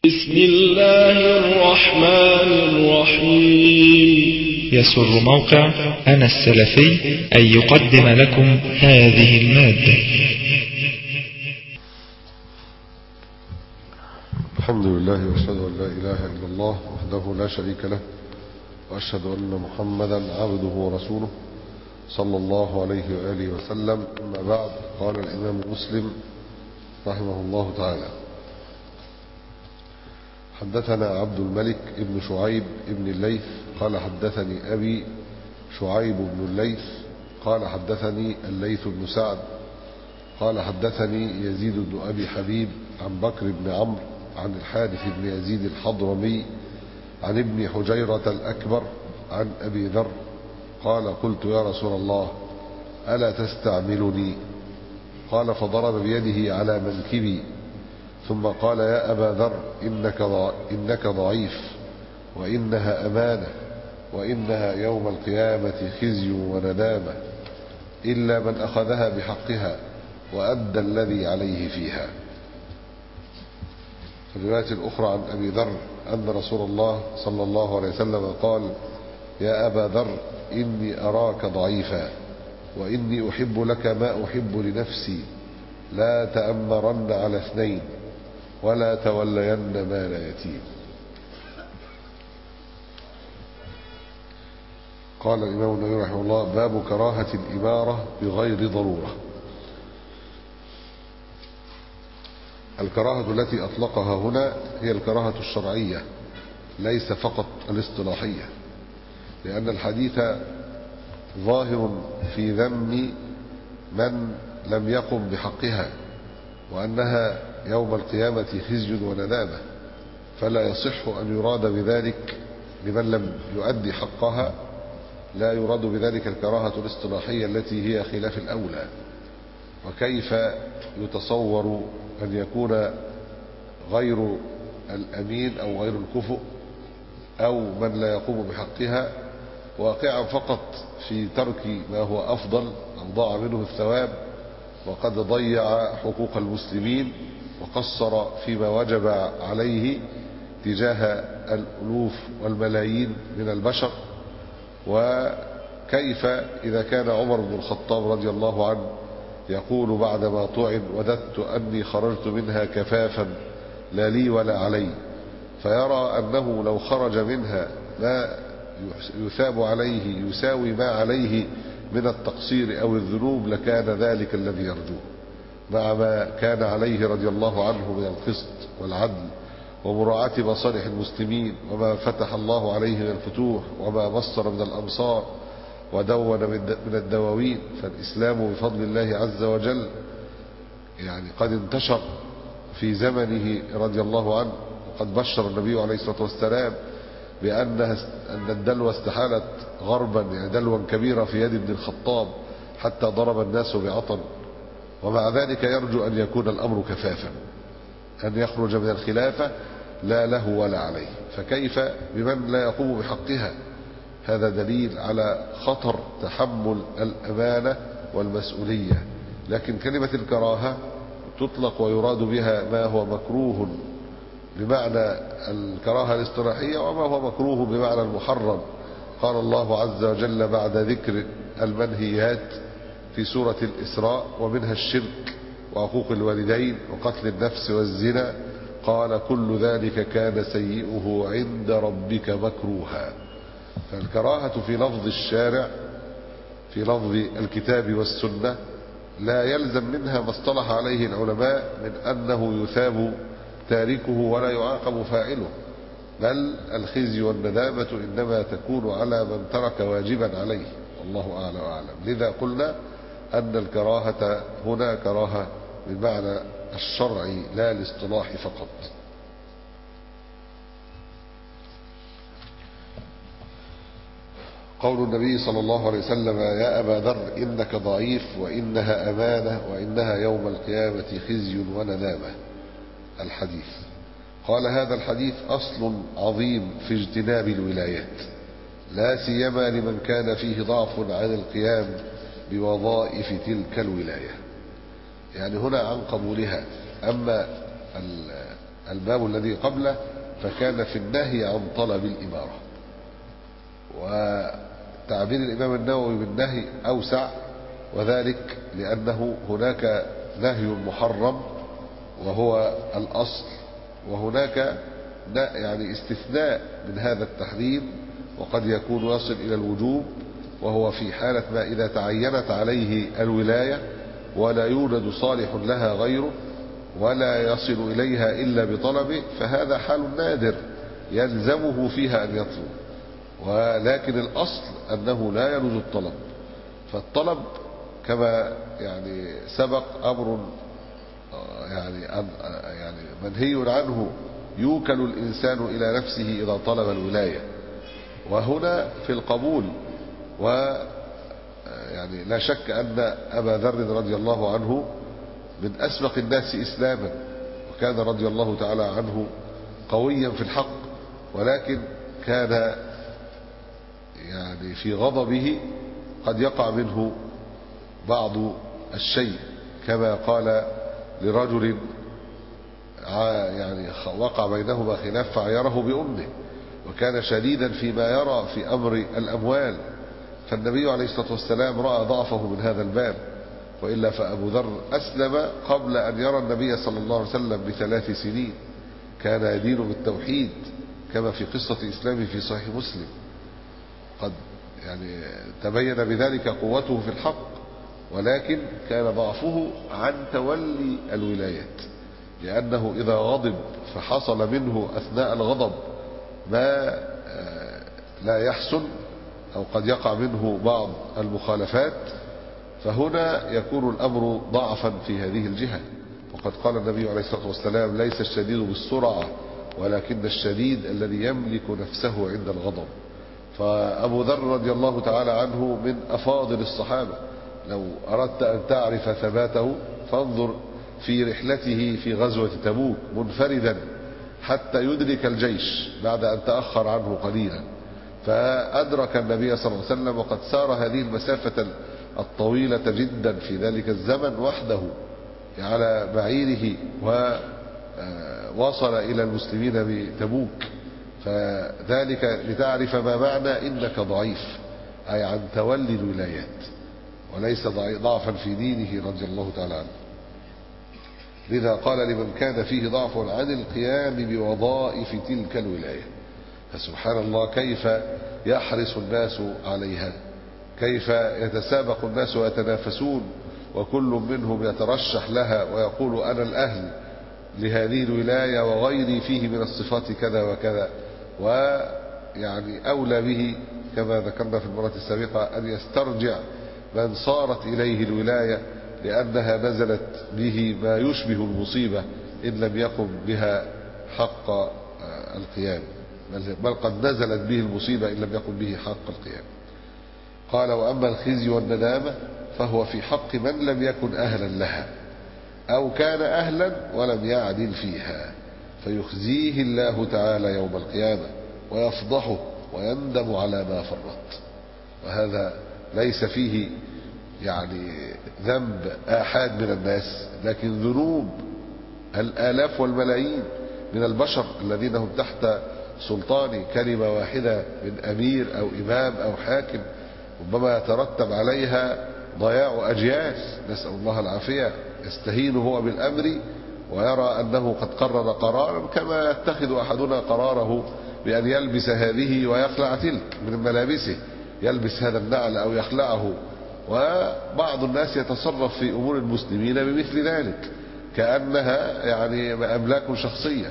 بسم الله الرحمن الرحيم. يسر موقع أنا السلفي أن يقدم لكم هذه المادة. الحمد لله وأشهد أن لا إله إلا الله وحده لا شريك له، وأشهد أن محمدا عبده ورسوله صلى الله عليه وآله وسلم. أما بعد، قال الإمام مسلم رحمه الله تعالى: حدثنا عبد الملك ابن شعيب ابن الليث قال حدثني أبي شعيب بن الليث قال حدثني الليث بن سعد قال حدثني يزيد بن أبي حبيب عن بكر بن عمرو عن الحارث بن يزيد الحضرمي عن ابن حجيرة الأكبر عن أبي ذر قال: قلت يا رسول الله ألا تستعملني؟ قال: فضرب بيده على منكبي ثم قال: يا أبا ذر إنك ضعيف، وإنها أمانة، وإنها يوم القيامة خزي وندامة، إلا من أخذها بحقها وأدى الذي عليه فيها. في الرواية الأخرى عن أبي ذر أن رسول الله صلى الله عليه وسلم قال: يا أبا ذر إني أراك ضعيفا، وإني أحب لك ما أحب لنفسي، لا تأمرن على اثنين، ولا تولين مال يتيم. قال الإمام النووي رحمه الله: باب كراهة الإمارة بغير ضرورة. الكراهة التي أطلقها هنا هي الكراهة الشرعية، ليس فقط الاصطلاحية، لأن الحديث ظاهر في ذم من لم يقم بحقها، وأنها يوم القيامة خزي وندامة، فلا يصح أن يراد بذلك لمن لم يؤدي حقها، لا يراد بذلك الكراهة الاصطلاحية التي هي خلاف الأولى. وكيف يتصور أن يكون غير الأمين أو غير الكفؤ أو من لا يقوم بحقها واقعا فقط في ترك ما هو أفضل أو ضاع منه الثواب، وقد ضيع حقوق المسلمين وقصر فيما وجب عليه تجاه الألوف والملايين من البشر؟ وكيف إذا كان عمر بن الخطاب رضي الله عنه يقول بعدما طعن: وددت أني خرجت منها كفافا لا لي ولا علي، فيرى أنه لو خرج منها ما يثاب عليه يساوي ما عليه من التقصير أو الذنوب لكان ذلك الذي يرجوه، مع ما كان عليه رضي الله عنه من القسط والعدل ومراعاة مصالح المسلمين، وما فتح الله عليه من الفتوح، وما بصر من الأمصار ودون من الدواوين. فالإسلام بفضل الله عز وجل يعني قد انتشر في زمنه رضي الله عنه، وقد بشر النبي عليه الصلاة والسلام أن الدلوى استحالت غربا، يعني دلوى كبيرة في يد ابن الخطاب حتى ضرب الناس بعطن، ومع ذلك يرجو أن يكون الأمر كفافا، أن يخرج من الخلافة لا له ولا عليه. فكيف بمن لا يقوم بحقها؟ هذا دليل على خطر تحمل الأمانة والمسؤولية. لكن كلمة الكراهة تطلق ويراد بها ما هو مكروه بمعنى الكراهة الاصطلاحية، وما هو مكروه بمعنى المحرم. قال الله عز وجل بعد ذكر المنهيات في سورة الإسراء: ومنها الشرك وعقوق الوالدين وقتل النفس والزنا، قال: كل ذلك كان سيئه عند ربك مكروها. فالكراهة في لفظ الشارع، في لفظ الكتاب والسنة، لا يلزم منها ما اصطلح عليه العلماء من أنه يثاب تاركه ولا يعاقب فاعله، بل الخزي والندامة إنما تكون على من ترك واجبا عليه، والله أعلى وأعلم. لذا قلنا أن الكراهة هنا كراهة بالمعنى الشرعي لا الاصطلاحي فقط. قول النبي صلى الله عليه وسلم: يا أبا ذر إنك ضعيف، وإنها أمانة، وإنها يوم القيامة خزي وندامة. الحديث قال: هذا الحديث أصل عظيم في اجتناب الولايات، لا سيما لمن كان فيه ضعف عن القيام بوظائف تلك الولاية. يعني هنا عن قبولها. أما الباب الذي قبله فكان في النهي عن طلب الإمارة. وتعبير الإمام النووي بالنهي أوسع، وذلك لأنه هناك نهي محرم وهو الأصل، وهناك يعني استثناء من هذا التحريم وقد يكون يصل إلى الوجوب، وهو في حالة ما إذا تعينت عليه الولاية ولا يوجد صالح لها غيره ولا يصل إليها إلا بطلبه، فهذا حال نادر يلزمه فيها أن يطلب. ولكن الأصل أنه لا يجوز الطلب. فالطلب كما يعني سبق أمر يعني منهي عنه يوكل الإنسان إلى نفسه إذا طلب الولاية. وهنا في القبول، ويعني لا شك أن أبا ذر رضي الله عنه من أسبق الناس إسلاما، وكان رضي الله تعالى عنه قويا في الحق، ولكن كان يعني في غضبه قد يقع منه بعض الشيء، كما قال لرجل يعني وقع بينهما خلاف فعيره بأمه، وكان شديدا فيما يرى في أمر الأموال، فالنبي عليه الصلاة والسلام رأى ضعفه من هذا الباب. وإلا فأبو ذر أسلم قبل أن يرى النبي صلى الله عليه وسلم ب3 سنين، كان يدين بالتوحيد كما في قصة إسلامه في صحيح مسلم، قد يعني تبين بذلك قوته في الحق، ولكن كان ضعفه عن تولي الولايات، لأنه إذا غضب فحصل منه أثناء الغضب ما لا يحسن أو قد يقع منه بعض المخالفات، فهنا يكون الأمر ضعفا في هذه الجهة. وقد قال النبي عليه الصلاة والسلام: ليس الشديد بالسرعة ولكن الشديد الذي يملك نفسه عند الغضب. فأبو ذر رضي الله تعالى عنه من أفاضل الصحابة، لو أردت أن تعرف ثباته فانظر في رحلته في غزوة تبوك منفردا حتى يدرك الجيش بعد أن تأخر عنه قليلا، فأدرك النبي صلى الله عليه وسلم وقد سار هذه المسافة الطويلة جدا في ذلك الزمن وحده على بعيره، ووصل إلى المسلمين بتبوك. فذلك لتعرف ما معنى إنك ضعيف، أي عن تولي الولايات، وليس ضعفا في دينه رضي الله تعالى عنه. لذا قال: لمن كان فيه ضعف عن القيام بوظائف تلك الولاية. فسبحان الله كيف يحرص الناس عليها، كيف يتسابق الناس ويتنافسون، وكل منهم يترشح لها ويقول: أنا الأهل لهذه الولاية وغيري فيه من الصفات كذا وكذا، ويعني أولى به كما ذكرنا في المرة السابقة أن يسترجع من صارت إليه الولاية، لأنها نزلت به ما يشبه المصيبة إن لم يقم بها حق القيام، بل قد نزلت به المصيبة إن لم يقم به حق القيام. قال: وأما الخزي والندامة فهو في حق من لم يكن أهلا لها أو كان أهلا ولم يعدل فيها، فيخزيه الله تعالى يوم القيامة ويفضحه ويندم على ما فرط. وهذا ليس فيه يعني ذنب آحاد من الناس، لكن ذنوب الآلاف والملايين من البشر الذين هم تحت سلطان كلمة واحدة من أمير أو إمام أو حاكم، ربما يترتب عليها ضياع أجيال، نسأل الله العافية. يستهين هو بالأمر ويرى أنه قد قرر قرارا، كما يتخذ أحدنا قراره بأن يلبس هذه ويخلع تلك من ملابسه، يلبس هذا النعل أو يخلعه. وبعض الناس يتصرف في أمور المسلمين بمثل ذلك كأنها يعني أملاك شخصية،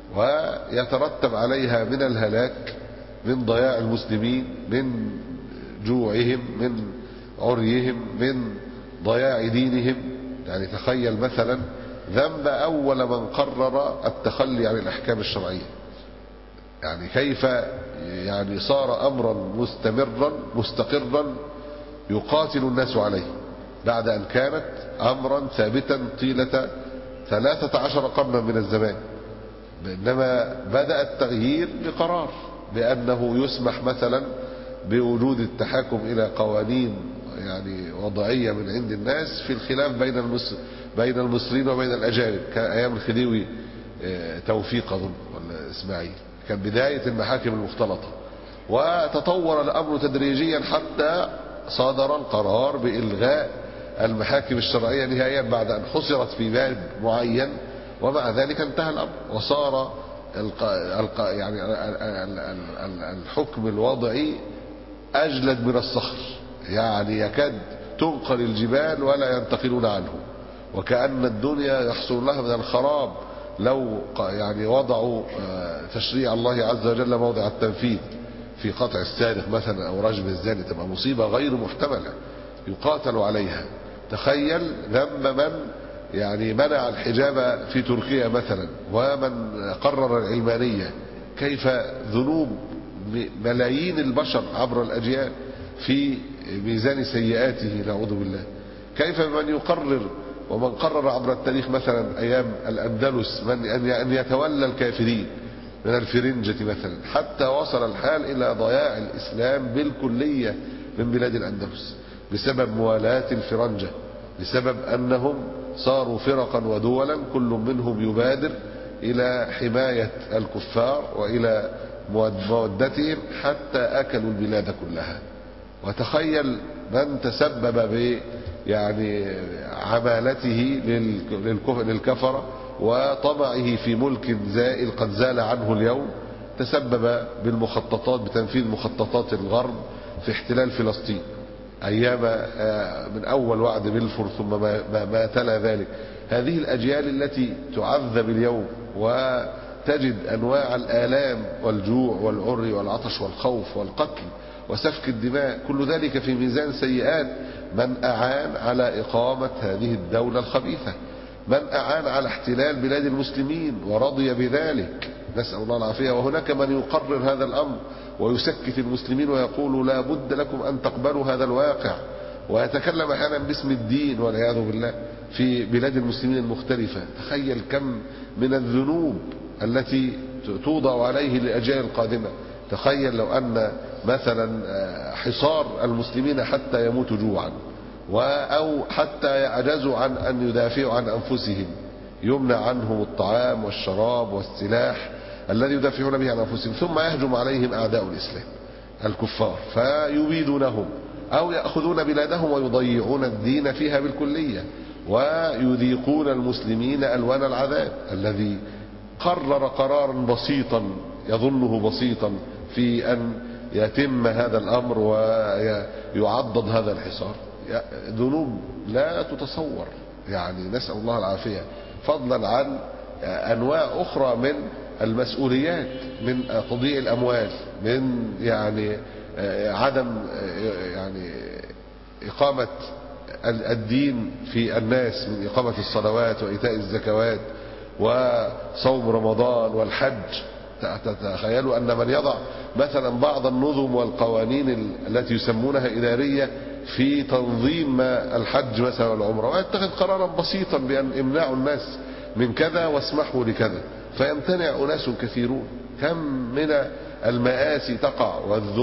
ويترتب عليها من الهلاك، من ضياع المسلمين، من جوعهم، من عريهم، من ضياع دينهم. يعني تخيل مثلا ذنب أول من قرر التخلي عن الأحكام الشرعية، يعني كيف يعني صار أمرا مستمرا مستقرا يقاتل الناس عليه، بعد أن كانت أمرا ثابتا طيلة 13 قرنا من الزمان. إنما بدأ التغيير بقرار بأنه يسمح مثلا بوجود التحاكم إلى قوانين يعني وضعية من عند الناس في الخلاف بين المصريين وبين الأجانب، كأيام الخديوي توفيق أظن ولا إسماعيل، كان بداية المحاكم المختلطة، وتطور الأمر تدريجيا حتى صادر القرار بإلغاء المحاكم الشرعية نهائيا بعد أن حصرت في باب معين، ومع ذلك انتهى الأمر وصار يعني الحكم الوضعي أجلد من الصخر، يعني يكاد تنقل الجبال ولا ينتقلون عنه، وكأن الدنيا يحصل لها من الخراب لو يعني وضعوا تشريع الله عز وجل موضع التنفيذ في قطع السارق مثلا أو رجم الزاني، تبقى مصيبة غير محتملة يقاتل عليها. تخيل ذنب من يعني منع الحجاب في تركيا مثلا، ومن قرر العلمانية، كيف ذنوب ملايين البشر عبر الأجيال في ميزان سيئاته نعوذ بالله. كيف من يقرر ومن قرر عبر التاريخ مثلا أيام الأندلس أن يتولى الكافرين من الفرنجة مثلا، حتى وصل الحال إلى ضياع الإسلام بالكلية من بلاد الأندلس بسبب موالاة الفرنجة، بسبب أنهم صاروا فرقا ودولا كل منهم يبادر إلى حماية الكفار وإلى مودتهم حتى أكلوا البلاد كلها. وتخيل من تسبب ب يعني عمالته للكفرة وطمعه في ملك زائل قد زال عنه اليوم، تسبب بالمخططات بتنفيذ مخططات الغرب في احتلال فلسطين أيام من أول وعد بلفور ثم ما تلا ذلك. هذه الأجيال التي تعذب اليوم وتجد أنواع الآلام والجوع والعري والعطش والخوف والقتل وسفك الدماء، كل ذلك في ميزان سيئات من أعان على إقامة هذه الدولة الخبيثة، من أعان على احتلال بلاد المسلمين ورضي بذلك، نسأل الله العافية. وهناك من يقرر هذا الأمر ويسكت المسلمين ويقول لا بد لكم أن تقبلوا هذا الواقع، ويتكلم أحيانا باسم الدين والعياذ بالله في بلاد المسلمين المختلفة. تخيل كم من الذنوب التي توضع عليه للأجيال القادمة. تخيل لو أن مثلا حصار المسلمين حتى يموتوا جوعا أو حتى يعجزوا عن أن يدافعوا عن أنفسهم، يمنع عنهم الطعام والشراب والسلاح الذي يدافعون به عن أنفسهم، ثم يهجم عليهم أعداء الإسلام الكفار فيبيدونهم أو يأخذون بلادهم ويضيعون الدين فيها بالكلية، ويذيقون المسلمين ألوان العذاب الذي قرر قرارا بسيطا يظنه بسيطا في أن يتم هذا الأمر ويعضد هذا الحصار. ذنوب لا تتصور، يعني نسأل الله العافية، فضلا عن أنواع أخرى من المسؤوليات، من تضييع الأموال، من يعني عدم يعني إقامة الدين في الناس، من إقامة الصلوات وإيتاء الزكوات وصوم رمضان والحج. تخيلوا أن من يضع مثلا بعض النظم والقوانين التي يسمونها إدارية في تنظيم الحج مثلا والعمرة، ويتخذ قرارا بسيطا بأن امنعوا الناس من كذا واسمحوا لكذا، فيمتنع أناس كثيرون. كم من المآسي تقع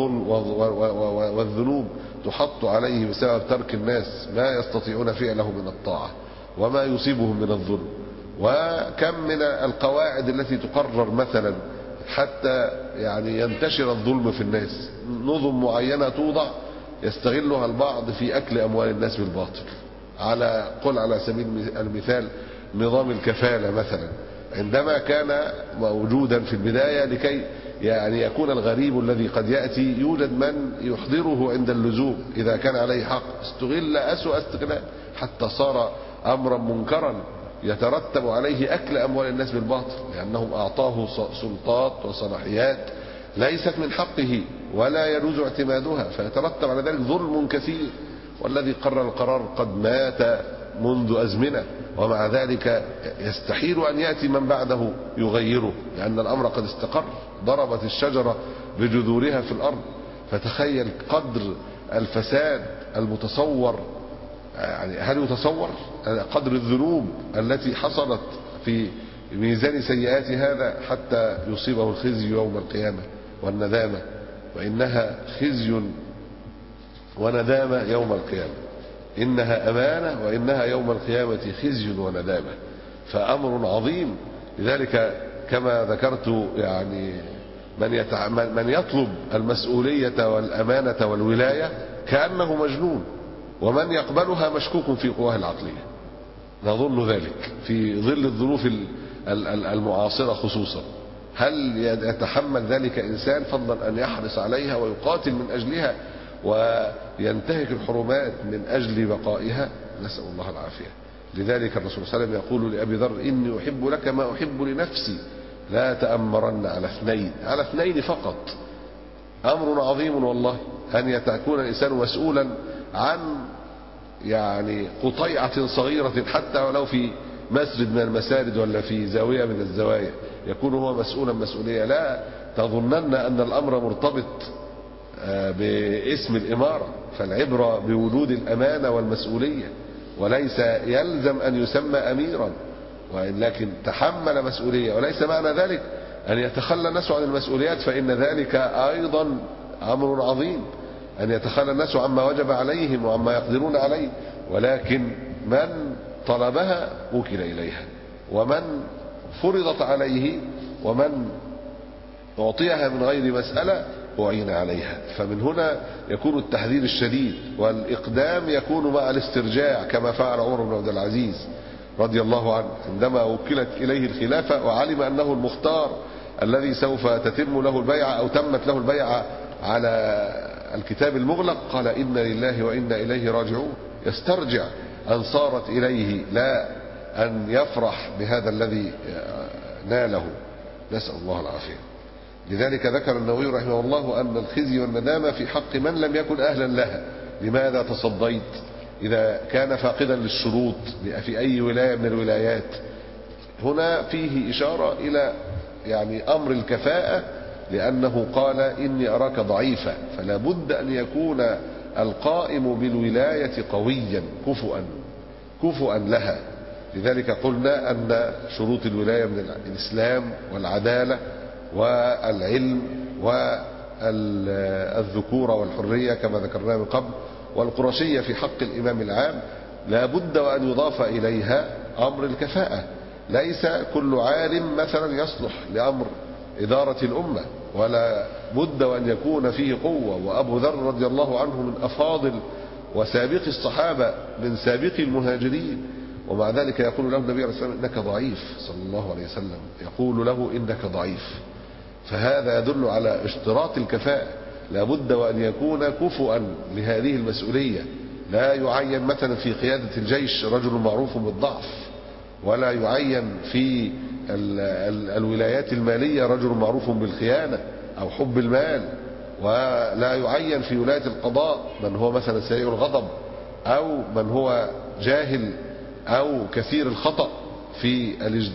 والذنوب تحط عليه بسبب ترك الناس ما يستطيعون فعله من الطاعة وما يصيبهم من الظلم. وكم من القواعد التي تقرر مثلا حتى يعني ينتشر الظلم في الناس، نظم معينة توضع يستغلها البعض في أكل أموال الناس بالباطل. على سبيل المثال نظام الكفالة مثلا، عندما كان موجودا في البداية لكي يعني يكون الغريب الذي قد يأتي يوجد من يحضره عند اللزوم إذا كان عليه حق، استغل أسوأ استغلال حتى صار أمرا منكرا يترتب عليه أكل أموال الناس بالباطل، لأنهم أعطاه سلطات وصلاحيات ليست من حقه ولا يجوز اعتمادها، فيترتب على ذلك ظلم كثير. والذي قرر القرار قد مات منذ أزمنة، ومع ذلك يستحيل أن يأتي من بعده يغيره، لأن الأمر قد استقر، ضربت الشجرة بجذورها في الأرض. فتخيل قدر الفساد المتصور، يعني هل يتصور قدر الذنوب التي حصلت في ميزان سيئات هذا حتى يصيبه الخزي يوم القيامة والندامة، وإنها خزي وندامة يوم القيامة، إنها أمانة وإنها يوم القيامة خزي وندامة. فأمر عظيم لذلك كما ذكرت يعني من يطلب المسؤولية والأمانة والولاية كأنه مجنون، ومن يقبلها مشكوك في قواه العقلية. نظن ذلك في ظل الظروف المعاصرة خصوصا. هل يتحمل ذلك إنسان، فضلا أن يحرص عليها ويقاتل من أجلها وينتهك الحرمات من أجل بقائها؟ نسأل الله العافية. لذلك الرسول صلى الله عليه وسلم يقول لأبي ذر: إني أحب لك ما أحب لنفسي، لا تأمرن على اثنين. على اثنين فقط. أمر عظيم والله أن يكون الإنسان مسؤولا عن يعني قطيعة صغيرة، حتى ولو في مسجد من المساجد ولا في زاوية من الزوايا، يكون هو مسؤولا مسؤولية. لا تظنن أن الأمر مرتبط باسم الإمارة، فالعبرة بوجود الأمانة والمسؤولية، وليس يلزم أن يسمى أميرا، ولكن تحمل مسؤولية. وليس معنى ذلك أن يتخلى الناس عن المسؤوليات، فإن ذلك أيضا أمر عظيم، أن يتخلى الناس عما وجب عليهم وعما يقدرون عليه، ولكن من طلبها وكل إليها، ومن فرضت عليه ومن أعطيها من غير مسألة أعين عليها. فمن هنا يكون التحذير الشديد، والإقدام يكون مع الاسترجاع، كما فعل عمر بن عبد العزيز رضي الله عنه عندما وكلت إليه الخلافة وعلم أنه المختار الذي سوف تتم له البيعة أو تمت له البيعة على الكتاب المغلق، قال: إنا لله وإنا إليه راجعون. يسترجع أن صارت إليه، لا أن يفرح بهذا الذي ناله. نسأل الله العافية. لذلك ذكر النووي رحمه الله أن الخزي والندامة في حق من لم يكن أهلا لها. لماذا تصديت إذا كان فاقدا للشروط في أي ولاية من الولايات؟ هنا فيه إشارة إلى يعني أمر الكفاءة، لأنه قال: إني أراك ضعيفا، فلا بد أن يكون القائم بالولاية قويا كفؤا لها. لذلك قلنا أن شروط الولاية من الإسلام والعدالة والعلم والذكورة والحرية كما ذكرنا من قبل، والقرشية في حق الإمام العام، لا بد وأن يضاف إليها أمر الكفاءة. ليس كل عالم مثلا يصلح لأمر إدارة الأمة، ولا بد وأن يكون فيه قوة. وأبو ذر رضي الله عنه من أفاضل وسابق الصحابة، من سابق المهاجرين، ومع ذلك يقول له النبي عليه الصلاة والسلام: إنك ضعيف. صلى الله عليه وسلم يقول له: إنك ضعيف. فهذا يدل على اشتراط الكفاءة. لا بد وأن يكون كفؤا لهذه المسؤولية. لا يعين مثلا في قيادة الجيش رجل معروف بالضعف، ولا يعين في الولايات المالية رجل معروف بالخيانة أو حب المال، ولا يعين في ولاية القضاء من هو مثلا سريع الغضب، أو من هو جاهل أو كثير الخطأ في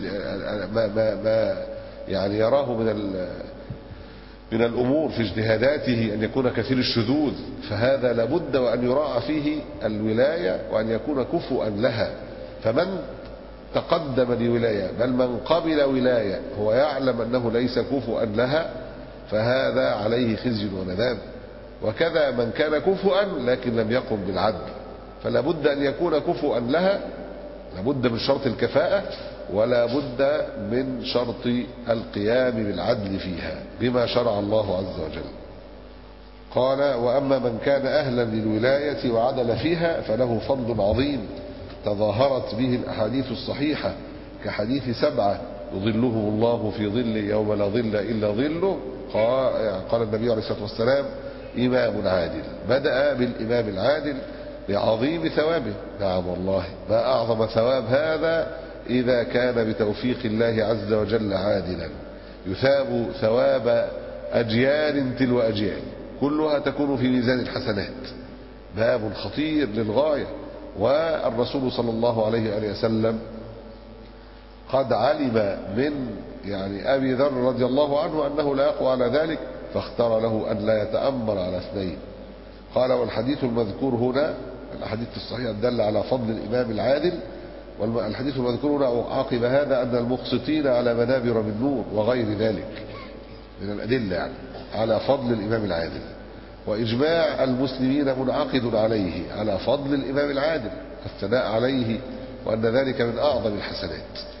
ما يعني يراه من الأمور في اجتهاداته، أن يكون كثير الشذوذ. فهذا لابد وأن يراعى فيه الولاية، وأن يكون كفؤا لها. فمن تقدم لولاية، بل من قبل ولاية هو يعلم أنه ليس كفؤا لها، فهذا عليه خزي وندام. وكذا من كان كفؤا لكن لم يقم بالعدل، فلا بد أن يكون كفؤا لها. لا بد من شرط الكفاءة، ولا بد من شرط القيام بالعدل فيها بما شرع الله عز وجل. قال: وأما من كان أهلا للولاية وعدل فيها فله فضل عظيم تظاهرت به الأحاديث الصحيحة، كحديث 7 يظلهم الله في ظل يوم لا ظل إلا ظله. قال النبي عليه الصلاة والسلام: إمام عادل. بدأ بالإمام العادل لعظيم ثوابه. نعم والله، ما أعظم ثواب هذا إذا كان بتوفيق الله عز وجل عادلا، يثاب ثواب أجيال تلو أجيال، كلها تكون في ميزان الحسنات. باب خطير للغاية. والرسول صلى الله عليه وآله وسلم قد علم من يعني أبي ذر رضي الله عنه أنه لا يقوى على ذلك، فاختار له أن لا يتأمر على اثنين. قال: والحديث المذكور هنا، الحديث الصحيح الدل على فضل الإمام العادل، والحديث المذكور هنا عقب هذا أن المقسطين على منابر من نور وغير ذلك من الأدلة يعني على فضل الإمام العادل. وإجماع المسلمين منعقد عليه، على فضل الإمام العادل، الثناء عليه، وأن ذلك من أعظم الحسنات.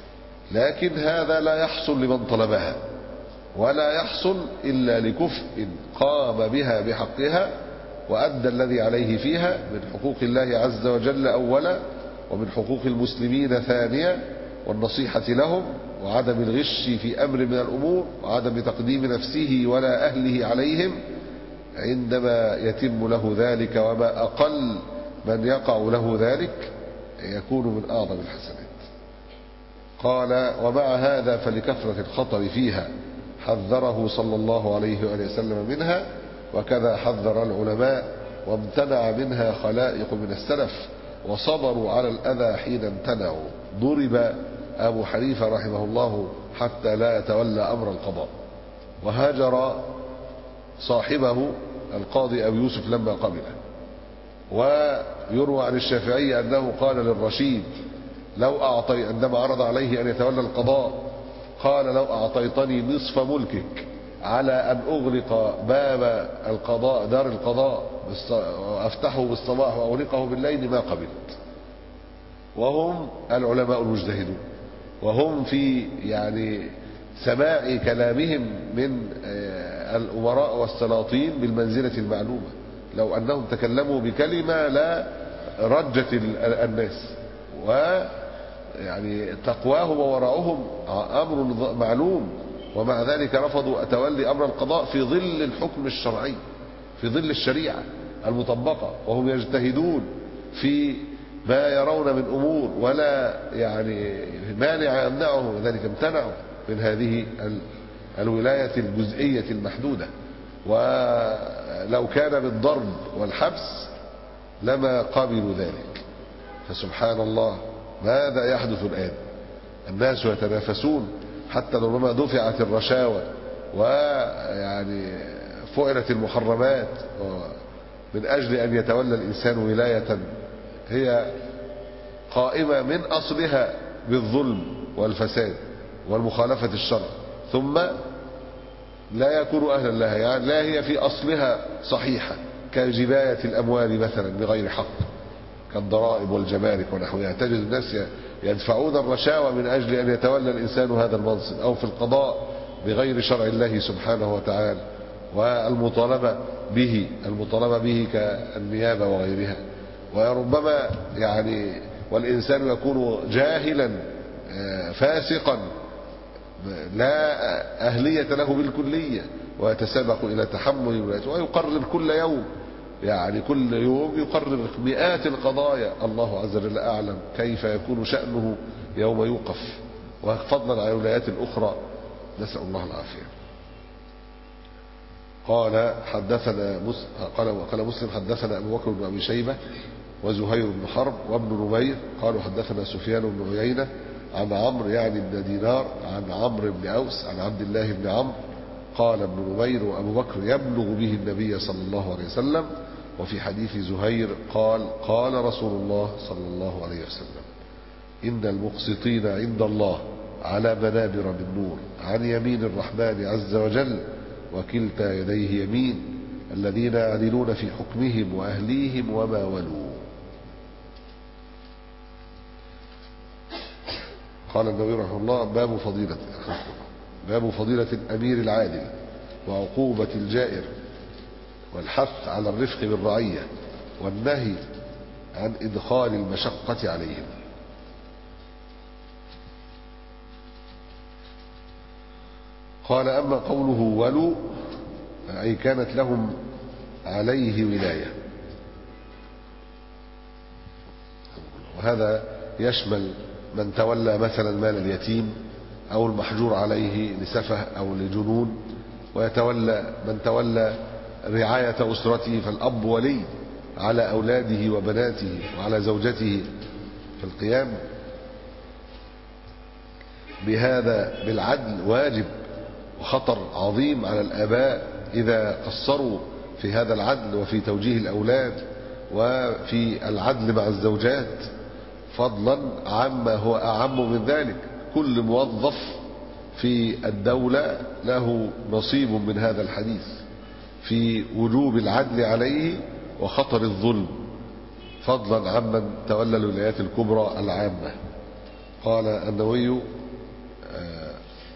لكن هذا لا يحصل لمن طلبها، ولا يحصل إلا لكفء قام بها بحقها وأدى الذي عليه فيها من حقوق الله عز وجل أولا، ومن حقوق المسلمين ثانيا، والنصيحة لهم، وعدم الغش في أمر من الأمور، وعدم تقديم نفسه ولا أهله عليهم. عندما يتم له ذلك، وما أقل من يقع له ذلك، يكون من أعظم الحسنات. قال: ومع هذا فلكثرة الخطر فيها حذره صلى الله عليه وآله وسلم منها، وكذا حذر العلماء، وامتنع منها خلائق من السلف وصبروا على الأذى حين امتنعوا. ضرب أبو حنيفة رحمه الله حتى لا يتولى أمر القضاء، وهاجر صاحبه القاضي أبو يوسف لما قبله. ويروى عن الشافعي أنه قال للرشيد: لو عندما عرض عليه أن يتولى القضاء قال: لو أعطيتني نصف ملكك على أن أغلق باب القضاء، دار القضاء، أفتحه بالصباح وأغلقه بالليل ما قبلت. وهم العلماء المجتهدون، وهم في سماع كلامهم من الأمراء والسلاطين بالمنزلة المعلومة. لو أنهم تكلموا بكلمة لا رجت الناس، تقواهم وورعهم أمر معلوم، ومع ذلك رفضوا تولي أمر القضاء في ظل الحكم الشرعي، في ظل الشريعة المطبقة، وهم يجتهدون في ما يرون من أمور ولا مانع يمنعهم، لذلك امتنعوا من هذه الولاية الجزئية المحدودة. ولو كان بالضرب والحبس لما قبلوا ذلك. فسبحان الله، ماذا يحدث الآن؟ الناس يتنافسون، حتى ربما دفعت الرشاوى فعلت المحرمات من أجل أن يتولى الإنسان ولاية هي قائمة من أصلها بالظلم والفساد والمخالفة الشرع، ثم لا يكون أهلا لها، لا هي في أصلها صحيحة، كجباية الأموال مثلا بغير حق، كالضرائب والجمارك ونحوها. تجد الناس يدفعون الرشاوى من أجل أن يتولى الإنسان هذا المنصب، أو في القضاء بغير شرع الله سبحانه وتعالى، والمطالبة به كالنيابة وغيرها. وربما والإنسان يكون جاهلا فاسقا لا أهلية له بالكلية، ويتسابق إلى تحمل الولايات، ويقرر كل يوم كل يوم يقرر مئات القضايا. الله عز وجل أعلم كيف يكون شأنه يوم يوقف، وفضلا عن الولايات الأخرى، نسأل الله العافية. قال مسلم: حدثنا أبو بكر بن أبي شيبة وزهير بن حرب وابن نمير قالوا حدثنا سفيان بن عيينة عن عمرو بن دينار عن عمرو بن أوس عن عبد الله بن عمرو قال ابن نمير: وأبو بكر يبلغ به النبي صلى الله عليه وسلم. وفي حديث زهير قال رسول الله صلى الله عليه وسلم: إن المقسطين عند الله على منابر من نور عن يمين الرحمن عز وجل، وكلتا يديه يمين، الذين يعدلون في حكمهم وأهليهم وما ولوا. قال النبي رحمه الله: باب فضيلة الأمير العادل وعقوبة الجائر، والحث على الرفق بالرعية، والنهي عن إدخال المشقة عليهم. قال: أما قوله ولوا أي كانت لهم عليه ولاية، وهذا يشمل من تولى مثلا مال اليتيم أو المحجور عليه لسفه أو لجنون، ويتولى من تولى رعاية أسرته، فالأب ولي على أولاده وبناته وعلى زوجته، فالقيام بهذا بالعدل واجب، وخطر عظيم على الآباء إذا قصروا في هذا العدل وفي توجيه الأولاد وفي العدل مع الزوجات، فضلا عما هو أعم من ذلك. كل موظف في الدولة له نصيب من هذا الحديث في وجوب العدل عليه وخطر الظلم، فضلا عمن تولى الولايات الكبرى العامة. قال النووي: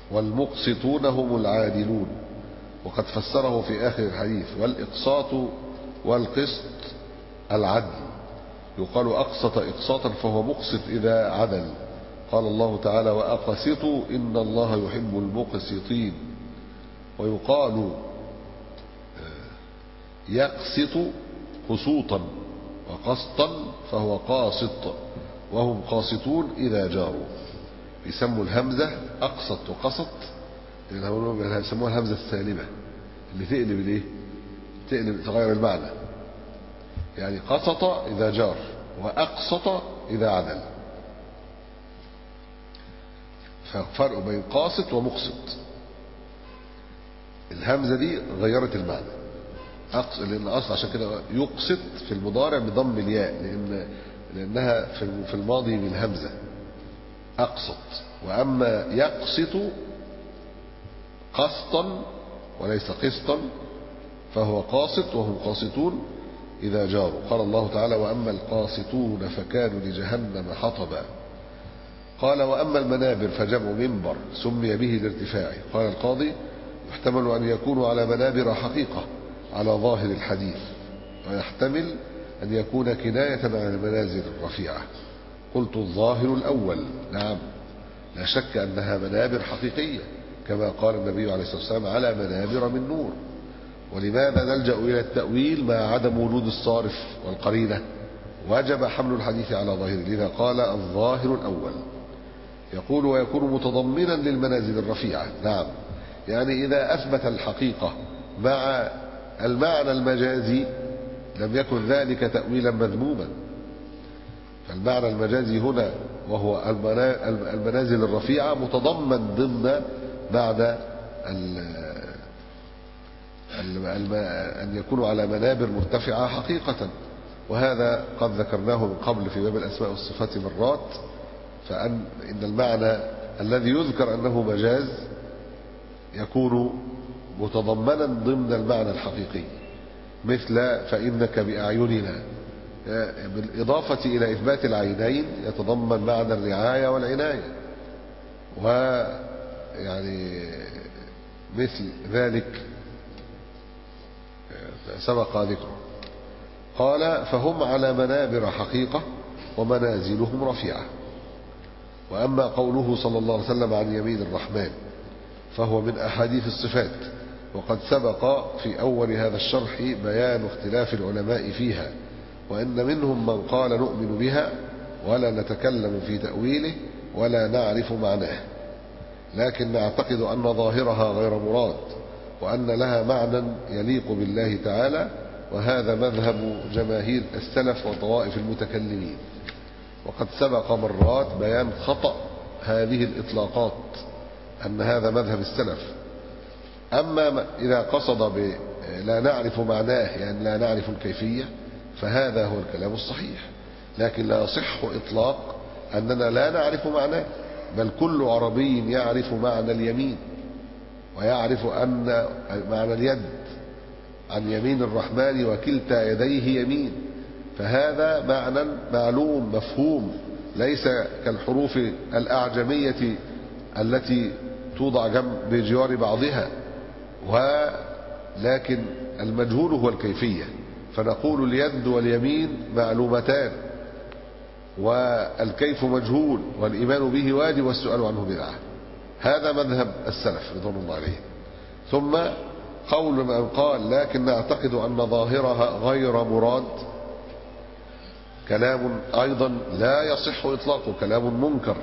والمقسطون هم العادلون. وقد فسره في آخر الحديث: والإقساط والقسط العدل، يقال أقسط إقساطا فهو مقسط إذا عدل. قال الله تعالى: وأقسطوا إن الله يحب المقسطين. ويقال يقسط قسوطا وقسطا فهو قاسط، وهم قاسطون إذا جاروا. يسموا الهمزة أقسط وقسط، يسموها الهمزة السالبة اللي تقلب الايه؟ تغير المعنى. يعني قسط إذا جار، وأقسط إذا عدل. ففرق بين قاسط ومقسط. الهمزة دي غيرت المعنى، لأن أصل عشان كده يقسط في المضارع بضم الياء، لأنها في الماضي بالهمزة أقسط. وأما يقسط قسطا وليس قسطا فهو قاسط، وهم قاسطون إذا جاروا. قال الله تعالى: وأما القاسطون فكانوا لجهنم حطبا. قال: وأما المنابر فجمع منبر سمي به لارتفاعه. قال القاضي: يحتمل أن يكونوا على منابر حقيقة على ظاهر الحديث، ويحتمل أن يكون كناية عن المنازل الرفيعة. قلت: الظاهر الأول، نعم، لا شك أنها منابر حقيقية كما قال النبي عليه الصلاة والسلام: على منابر من نور. ولماذا نلجأ إلى التأويل مع عدم وجود الصارف والقرينة؟ وجب حمل الحديث على ظاهره، لذا قال: الظاهر الأول. يقول: ويكون متضمنا للمنازل الرفيعة، نعم، يعني إذا أثبت الحقيقة مع المعنى المجازي لم يكن ذلك تأويلا مذموما. فالمعنى المجازي هنا وهو المنازل الرفيعة متضمن ضمن معنى أن يكونوا على منابر مرتفعة حقيقة. وهذا قد ذكرناه من قبل في باب الأسماء والصفات مرات. إن المعنى الذي يذكر أنه مجاز يكون متضمنا ضمن المعنى الحقيقي، مثل فإنك بأعيننا، بالإضافة إلى إثبات العينين يتضمن معنى الرعاية والعناية، ويعني مثل ذلك سبق ذكره. قال: فهم على منابر حقيقة ومنازلهم رفيعة. وأما قوله صلى الله عليه وسلم عن يمين الرحمن فهو من أحاديث الصفات، وقد سبق في أول هذا الشرح بيان اختلاف العلماء فيها، وإن منهم من قال نؤمن بها ولا نتكلم في تأويله ولا نعرف معناه، لكن نعتقد أن ظاهرها غير مراد، وأن لها معنى يليق بالله تعالى، وهذا مذهب جماهير السلف وطوائف المتكلمين. وقد سبق مرات بيان خطأ هذه الإطلاقات، أن هذا مذهب السلف. أما إذا قصد لا نعرف معناه، يعني لا نعرف الكيفية، فهذا هو الكلام الصحيح. لكن لا يصح إطلاق أننا لا نعرف معناه، بل كل عربي يعرف معنى اليمين، ويعرف أن معنى اليد عن يمين الرحمن وكلتا يديه يمين، فهذا معنى معلوم مفهوم، ليس كالحروف الأعجمية التي توضع بجوار بعضها. ولكن المجهول هو الكيفية، فنقول اليد واليمين معلومتان، والكيف مجهول، والإيمان به واجب والسؤال عنه بدعة. هذا مذهب السلف رضوان الله عليه. ثم قول من قال لكن نعتقد أن ظاهرها غير مراد، كلام أيضا لا يصح إطلاقه، كلام منكر،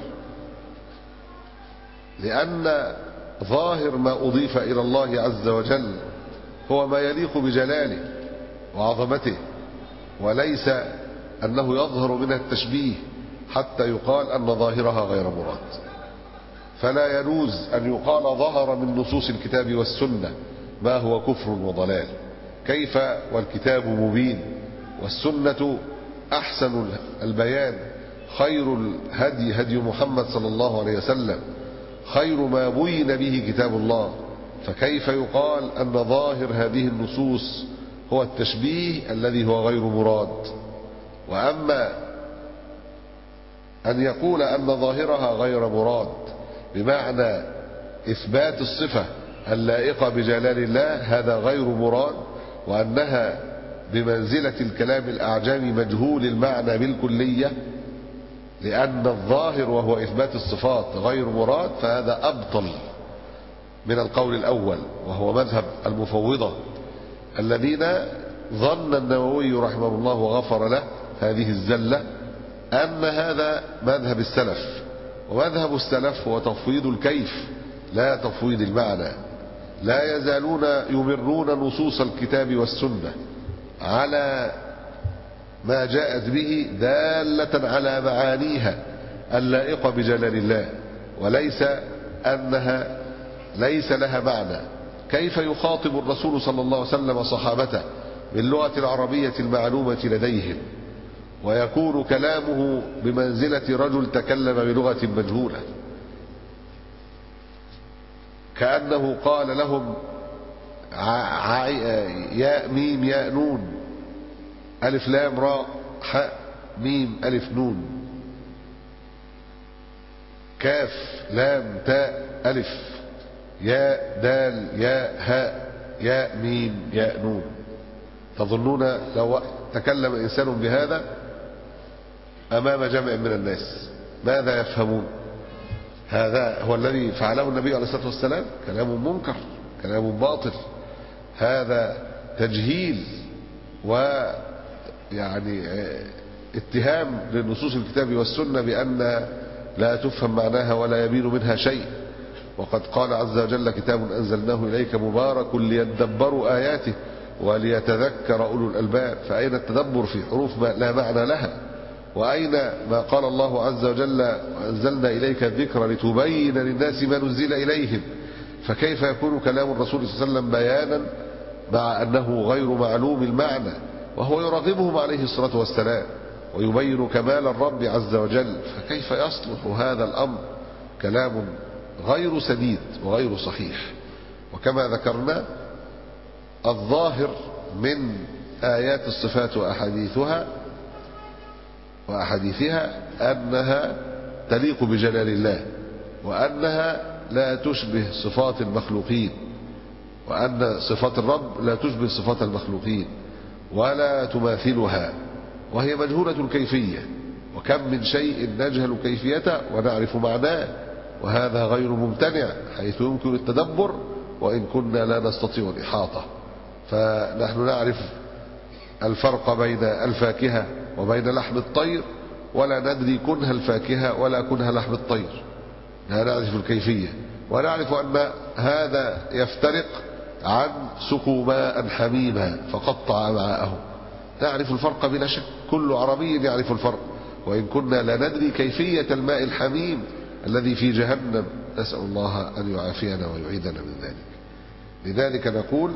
لأن ظاهر ما أضيف إلى الله عز وجل هو ما يليق بجلاله وعظمته، وليس أنه يظهر منها التشبيه حتى يقال أن ظاهرها غير مراد. فلا يجوز أن يقال ظهر من نصوص الكتاب والسنة ما هو كفر وضلال. كيف والكتاب مبين والسنة أحسن البيان، خير الهدي هدي محمد صلى الله عليه وسلم، خير ما بين به كتاب الله، فكيف يقال أن ظاهر هذه النصوص هو التشبيه الذي هو غير مراد؟ وأما أن يقول أن ظاهرها غير مراد بمعنى إثبات الصفة اللائقة بجلال الله هذا غير مراد، وأنها بمنزلة الكلام الأعجمي مجهول المعنى بالكلية، لأن الظاهر وهو إثبات الصفات غير مراد، فهذا أبطل من القول الأول وهو مذهب المفوضة الذين ظن النووي رحمه الله وغفر له هذه الزلة أن هذا مذهب السلف. ومذهب السلف هو تفويض الكيف لا تفويض المعنى. لا يزالون يمرون نصوص الكتاب والسنة على ما جاءت به دالة على معانيها اللائقة بجلال الله، وليس أنها ليس لها معنى. كيف يخاطب الرسول صلى الله عليه وسلم صحابته باللغة العربية المعلومة لديهم ويكون كلامه بمنزلة رجل تكلم بلغة مجهولة، كأنه قال لهم ياء ميم ياء نون ألف لام راء حاء ميم ألف نون كاف لام تاء ألف ياء دال ياء هاء ياء ميم ياء نون. تظنون لو تكلم إنسان بهذا أمام جمع من الناس ماذا يفهمون؟ هذا هو الذي فعله النبي عليه الصلاة والسلام. كلام منكر، كلام باطل، هذا تجهيل ويعني اتهام لنصوص الكتاب والسنة بأن لا تفهم معناها ولا يبين منها شيء. وقد قال عز وجل كتاب أنزلناه إليك مبارك ليدبروا آياته وليتذكر أولو الألباب. فأين التدبر في حروف ما لا معنى لها؟ وأين ما قال الله عز وجل أنزلنا إليك الذكر لتبين للناس ما نزل إليهم؟ فكيف يكون كلام الرسول صلى الله عليه وسلم بيانا مع أنه غير معلوم المعنى، وهو يرغبهم عليه الصلاة والسلام ويبين كمال الرب عز وجل؟ فكيف يصلح هذا الأمر؟ كلام غير سديد وغير صحيح. وكما ذكرنا الظاهر من آيات الصفات وأحاديثها أنها تليق بجلال الله، وأنها لا تشبه صفات المخلوقين، وأن صفات الرب لا تشبه صفات المخلوقين ولا تماثلها، وهي مجهولة الكيفية. وكم من شيء نجهل كيفيته ونعرف معناه، وهذا غير ممتنع حيث يمكن التدبر وإن كنا لا نستطيع الإحاطة. فنحن نعرف الفرق بين الفاكهة وبين لحم الطير، ولا ندري كنه الفاكهة ولا كنه لحم الطير. لا نعرف الكيفية، ونعرف أن هذا يفترق عن سقوا ماء حميما فقطع أمعاءهم. نعرف الفرق بلا شك، كل عربي يعرف الفرق، وإن كنا لا ندري كيفية الماء الحميم الذي في جهنم. نسأل الله أن يعافينا ويعيدنا من ذلك. لذلك نقول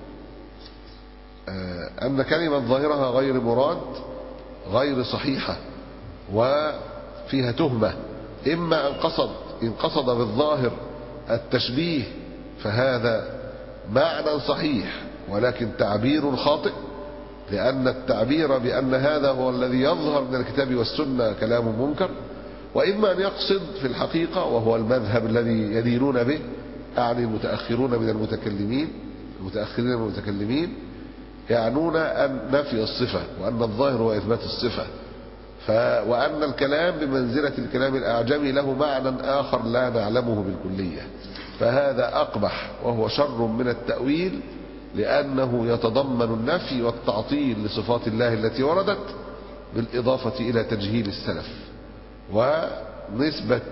أن كلمة ظاهرها غير مراد غير صحيحة وفيها تهمة. إما إن قصد بالظاهر التشبيه فهذا معنى صحيح ولكن تعبير خاطئ، لأن التعبير بأن هذا هو الذي يظهر من الكتاب والسنة كلام منكر. وإما أن يقصد في الحقيقة، وهو المذهب الذي يدينون به، أعني المتأخرون من المتكلمين يعنون أن نفي الصفة، وأن الظاهر هو إثبات الصفة، وأن الكلام بمنزلة الكلام الأعجمي له معنى آخر لا نعلمه بالكلية. فهذا أقبح وهو شر من التأويل، لأنه يتضمن النفي والتعطيل لصفات الله التي وردت، بالإضافة إلى تجهيل السلف ونسبة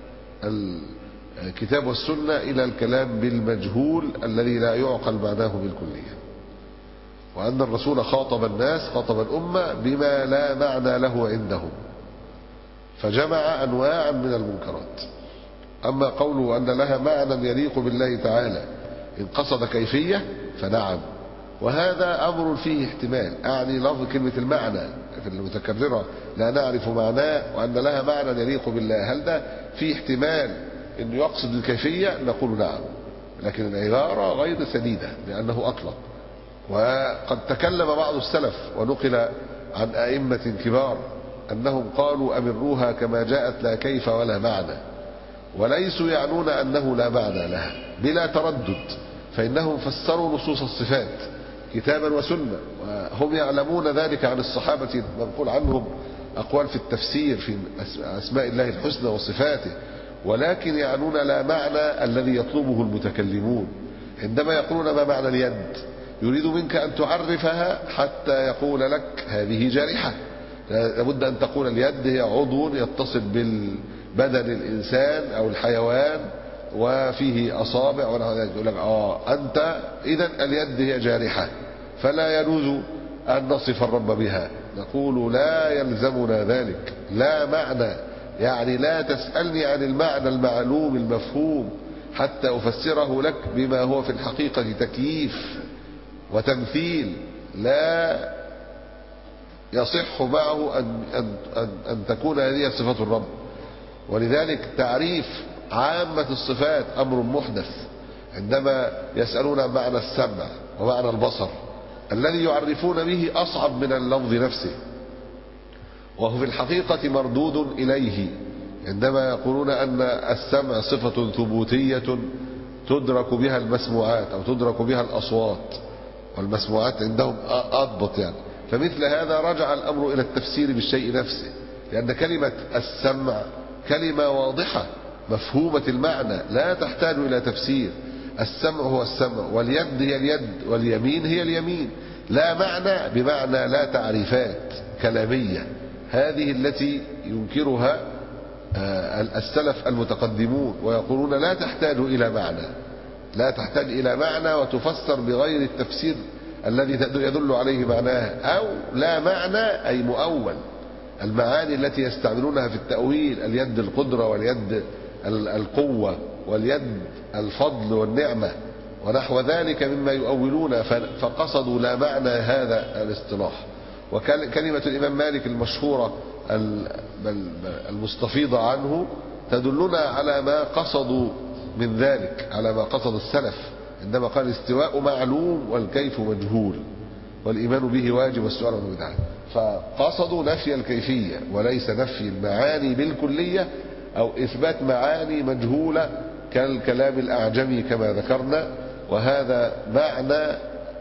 الكتاب والسنة إلى الكلام بالمجهول الذي لا يعقل معناه بالكلية. وأن الرسول خاطب الناس، خاطب الأمة بما لا معنى له عندهم، فجمع أنواعا من المنكرات. أما قوله أن لها معنى يليق بالله تعالى إن قصد كيفية فنعم، وهذا أمر فيه احتمال. أعني لفظ كلمة المعنى في المتكررة لا نعرف معناه، وأن لها معنى يليق بالله، هل ده فيه احتمال أنه يقصد الكيفية؟ نقول نعم، لكن العبارة غير سديدة لأنه أطلق. وقد تكلم بعض السلف ونقل عن أئمة كبار أنهم قالوا أمروها كما جاءت لا كيف ولا معنى. وليسوا يعنون أنه لا معنى لها بلا تردد، فإنهم فسروا نصوص الصفات كتابا وسنة، وهم يعلمون ذلك عن الصحابة، منقول عنهم أقوال في التفسير في أسماء الله الحسنى وصفاته، ولكن يعنون لا معنى الذي يطلبه المتكلمون. عندما يقولون ما معنى اليد، يريد منك أن تعرفها حتى يقول لك هذه جارحة. لابد أن تقول اليد هي عضو يتصل بالبدن الإنسان أو الحيوان وفيه أصابع ونحو ذلك، يقول لك أنت إذن اليد هي جارحة، فلا يجوز أن نصف الرب بها. نقول لا يلزمنا ذلك، لا معنى، يعني لا تسألني عن المعنى المعلوم المفهوم حتى أفسره لك بما هو في الحقيقة تكييف وتمثيل لا يصح معه أن تكون هذه صفة الرب. ولذلك تعريف عامة الصفات أمر محدث. عندما يسألون عن معنى السمع ومعنى البصر، الذي يعرفون به أصعب من اللفظ نفسه، وهو في الحقيقة مردود إليه. عندما يقولون أن السمع صفة ثبوتية تدرك بها المسموعات أو تدرك بها الأصوات، والمسموعات عندهم أضبط يعني، فمثل هذا رجع الأمر إلى التفسير بالشيء نفسه، لأن كلمة السمع كلمة واضحة مفهومة المعنى لا تحتاج إلى تفسير. السمع هو السمع، واليد هي اليد، واليمين هي اليمين. لا معنى بمعنى لا تعريفات كلامية، هذه التي ينكرها السلف المتقدمون، ويقولون لا تحتاج إلى معنى، لا تحتاج إلى معنى وتفسر بغير التفسير الذي يدل عليه معناها، أو لا معنى أي مؤول. المعاني التي يستعملونها في التأويل، اليد القدرة، واليد القوة، واليد الفضل والنعمة ونحو ذلك مما يؤولون، فقصدوا لا معنى هذا الاصطلاح. وكلمة الإمام مالك المشهورة المستفيضة عنه تدلنا على ما قصدوا من ذلك، على ما قصد السلف عندما قال الاستواء معلوم والكيف مجهول والإيمان به واجب والسؤال عنه بدعة. فقصدوا نفي الكيفية وليس نفي المعاني بالكلية أو إثبات معاني مجهولة كالكلام الأعجمي كما ذكرنا. وهذا معنى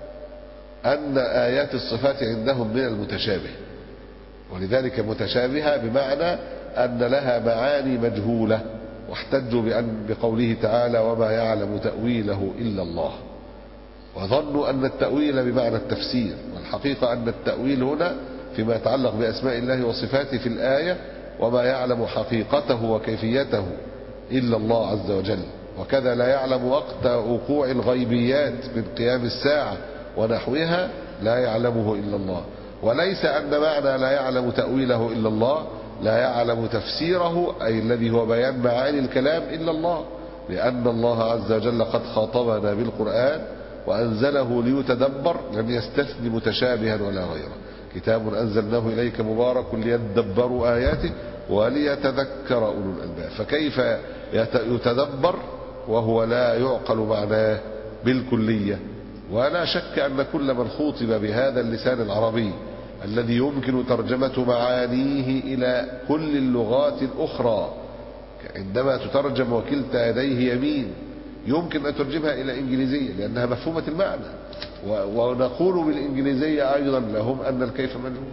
أن آيات الصفات عندهم من المتشابه، ولذلك متشابهة بمعنى أن لها معاني مجهولة، واحتجوا بقوله تعالى وما يعلم تأويله إلا الله، وظنوا أن التأويل بمعنى التفسير، والحقيقة أن التأويل هنا فيما يتعلق بأسماء الله وصفاته في الآية وما يعلم حقيقته وكيفيته إلا الله عز وجل. وكذا لا يعلم وقت وقوع الغيبيات من قيام الساعة ونحوها، لا يعلمه إلا الله. وليس أن معنى لا يعلم تأويله إلا الله لا يعلم تفسيره، أي الذي هو بيان معاني الكلام، إلا الله، لأن الله عز وجل قد خاطبنا بالقرآن وأنزله ليتدبر، لم يستثن متشابها ولا غيره. كتاب أنزلناه إليك مبارك ليدبروا آياته وليتذكر أولو الألباب. فكيف يتدبر وهو لا يعقل معناه بالكلية؟ ولا شك أن كل من خوطب بهذا اللسان العربي الذي يمكن ترجمة معانيه إلى كل اللغات الأخرى، عندما تترجم وكلتا يديه يمين يمكن أن ترجمها إلى إنجليزية لأنها مفهومة المعنى، ونقول بالإنجليزية أيضا لهم أن الكيف مجهول،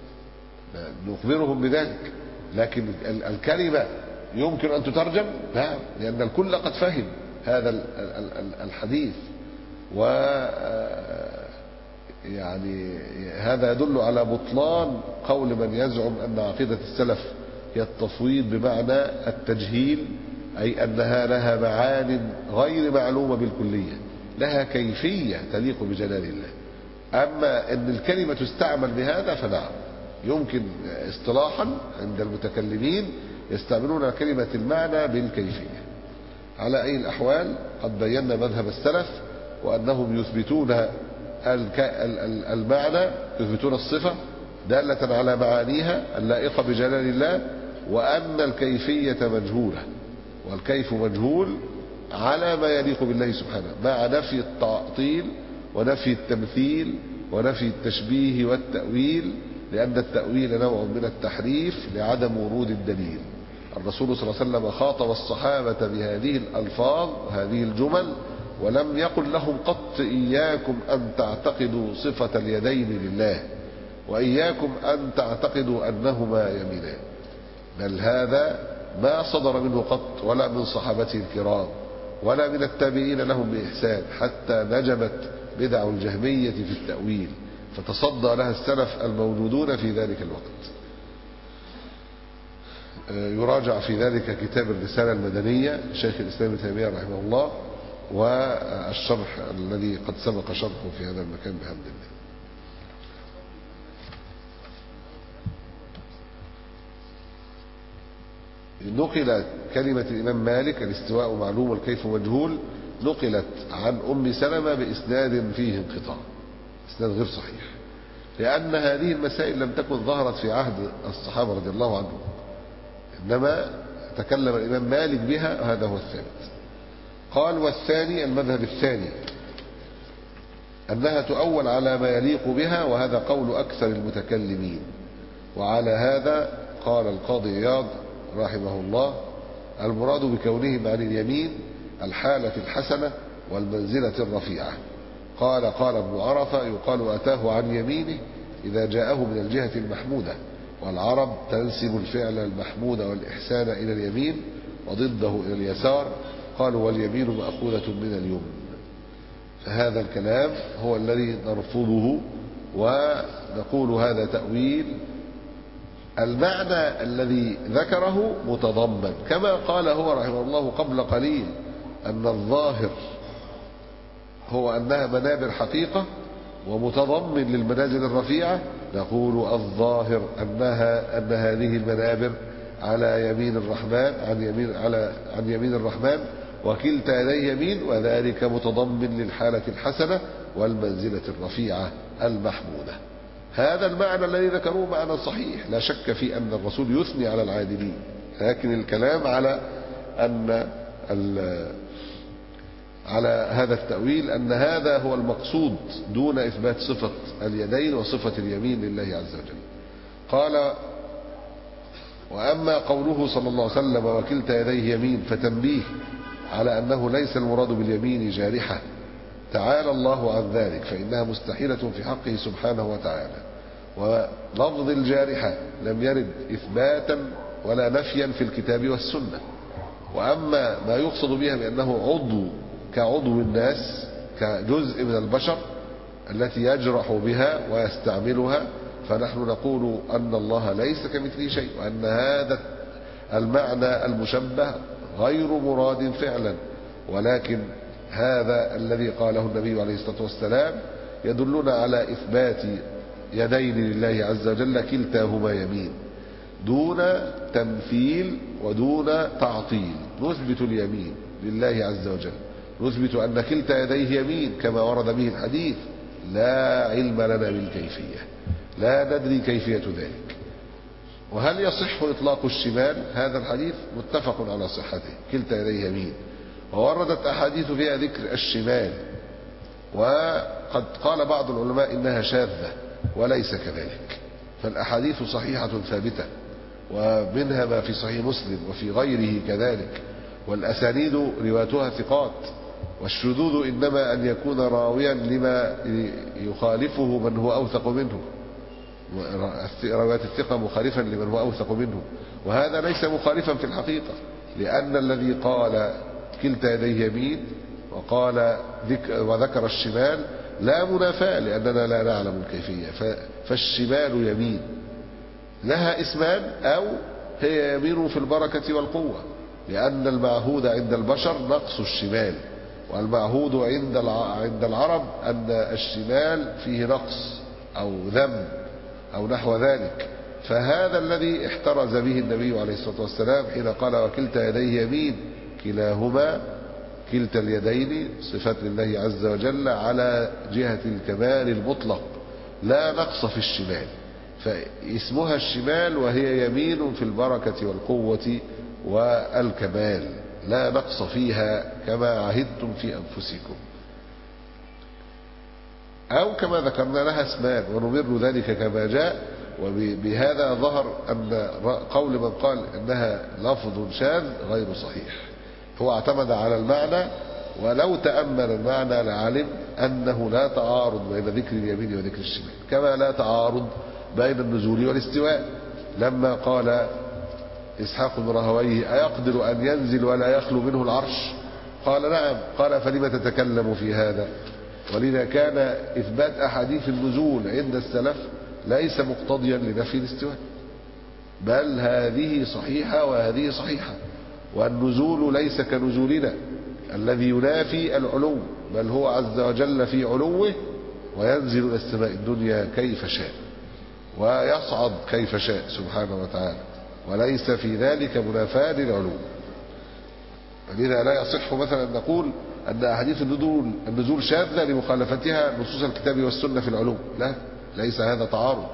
نخبرهم بذلك. لكن الكلمة يمكن أن تترجم؟ لا، لأن الكل قد فهم هذا الحديث. و يعني هذا يدل على بطلان قول من يزعم أن عقيدة السلف هي التفويض بمعنى التجهيل، أي أنها لها معان غير معلومة بالكلية، لها كيفية تليق بجلال الله. أما أن الكلمة تستعمل بهذا فنعم، يمكن اصطلاحا عند المتكلمين يستعملون كلمة المعنى بالكيفية. على أي الأحوال قد بينا مذهب السلف وأنهم يثبتون المعنى، يثبتون الصفة دالة على معانيها اللائقة بجلال الله، وأن الكيفية مجهولة، والكيف مجهول على ما يليق بالله سبحانه، مع نفي التعطيل ونفي التمثيل ونفي التشبيه والتأويل، لأن التأويل نوع من التحريف لعدم ورود الدليل. الرسول صلى الله عليه وسلم خاطب الصحابة بهذه الألفاظ هذه الجمل، ولم يقل لهم قط إياكم أن تعتقدوا صفة اليدين لله، وإياكم أن تعتقدوا أنهما يمينان، بل هذا ما صدر منه قط، ولا من صحابته الكرام، ولا من التابعين لهم بإحسان، حتى نجمت بدع الجهمية في التأويل، فتصدى لها السلف الموجودون في ذلك الوقت. يراجع في ذلك كتاب الرسالة المدنية شيخ الإسلام ابن تيمية رحمه الله، والشرح الذي قد سبق شرحه في هذا المكان بحمد الله. نقلت كلمة الإمام مالك الاستواء معلوم والكيف مجهول، نقلت عن أم سلمة بإسناد فيه انقطاع، إسناد غير صحيح، لأن هذه المسائل لم تكن ظهرت في عهد الصحابة رضي الله عنهم، إنما تكلم الإمام مالك بها، وهذا هو الثابت. قال: والثاني المذهب الثاني أنها تؤول على ما يليق بها، وهذا قول أكثر المتكلمين. وعلى هذا قال القاضي عياض رحمه الله: المراد بكونهم عن اليمين الحالة الحسنة والمنزلة الرفيعة. قال ابن عرفة: يقال أتاه عن يمينه إذا جاءه من الجهة المحمودة، والعرب تنسب الفعل المحمود والإحسان إلى اليمين وضده إلى اليسار، قالوا واليمين مأخوذة من اليمن. فهذا الكلام هو الذي نرفضه، ونقول هذا تأويل المعنى الذي ذكره متضمن، كما قال هو رحمه الله قبل قليل أن الظاهر هو أنها منابر حقيقة ومتضمن للمنازل الرفيعة. نقول الظاهر أن هذه المنابر على يمين الرحمن، عن يمين الرحمن، وكلتا يديه يمين، وذلك متضمن للحالة الحسنة والمنزلة الرفيعة المحمودة. هذا المعنى الذي ذكروه معنى صحيح، لا شك في أن الرسول يثني على العادلين، لكن الكلام على هذا التأويل أن هذا هو المقصود دون إثبات صفة اليدين وصفة اليمين لله عز وجل. قال: وأما قوله صلى الله عليه وسلم وكلتا يديه يمين، فتنبيه على أنه ليس المراد باليمين جارحة، تعالى الله عن ذلك، فإنها مستحيلة في حقه سبحانه وتعالى. ولفظ الجارحة لم يرد إثباتا ولا نفيا في الكتاب والسنة. وأما ما يقصد بها بأنه عضو كعضو الناس، كجزء من البشر التي يجرح بها ويستعملها، فنحن نقول أن الله ليس كمثله شيء، وأن هذا المعنى المشبه غير مراد فعلا، ولكن هذا الذي قاله النبي عليه الصلاة والسلام يدلنا على إثبات يدين لله عز وجل كلتاهما يمين، دون تمثيل ودون تعطيل. نثبت اليمين لله عز وجل، نثبت أن كلتا يديه يمين كما ورد به الحديث، لا علم لنا بالكيفية، لا ندري كيفية ذلك. وهل يصح إطلاق الشمال؟ هذا الحديث متفق على صحته، كلتا يديه يمين، ووردت أحاديث فيها ذكر الشمال، وقد قال بعض العلماء إنها شاذة، وليس كذلك، فالأحاديث صحيحة ثابتة، ومنها ما في صحيح مسلم وفي غيره كذلك، والأسانيد رواتها ثقات، والشذوذ إنما أن يكون راويا لما يخالفه من هو أوثق منه، رواية الثقة مخالفا لمن هو أوثق منه، وهذا ليس مخالفا في الحقيقة، لأن الذي قال كلتا يديه يمين وذكر الشمال لا منافاة، لأننا لا نعلم الكيفية. فالشمال يمين لها اسمان، أو هي يمين في البركة والقوة، لأن المعهود عند البشر نقص الشمال، والمعهود عند العرب أن الشمال فيه نقص أو ذم أو نحو ذلك. فهذا الذي احترز به النبي عليه الصلاة والسلام حين قال وكلتا يديه يمين، كلاهما كلتا اليدين صفات لله عز وجل على جهة الكمال المطلق، لا نقص في الشمال، فاسمها الشمال وهي يمين في البركة والقوة والكمال، لا نقص فيها كما عهدتم في أنفسكم، أو كما ذكرنا لها اسمان ونمر ذلك كما جاء. وبهذا ظهر أن قول من قال إنها لفظ شاذ غير صحيح. هو اعتمد على المعنى، ولو تأمل المعنى لعلم أنه لا تعارض بين ذكر اليمين وذكر الشمال، كما لا تعارض بين النزول والاستواء. لما قال إسحاق بن راهويه أيقدر أن ينزل ولا يخلو منه العرش؟ قال نعم. قال فلم تتكلم في هذا؟ ولذا كان إثبات أحاديث النزول عند السلف ليس مقتضيا لنفي الاستواء، بل هذه صحيحة وهذه صحيحة. والنزول ليس كنزولنا الذي ينافي العلو، بل هو عز وجل في علوه وينزل إلى السماء الدنيا كيف شاء ويصعد كيف شاء سبحانه وتعالى، وليس في ذلك منافاة للعلو. لذا لا يصح مثلا أن نقول أن أحاديث النزول شاذة لمخالفتها نصوص الكتاب والسنة في العلو. لا، ليس هذا تعارض،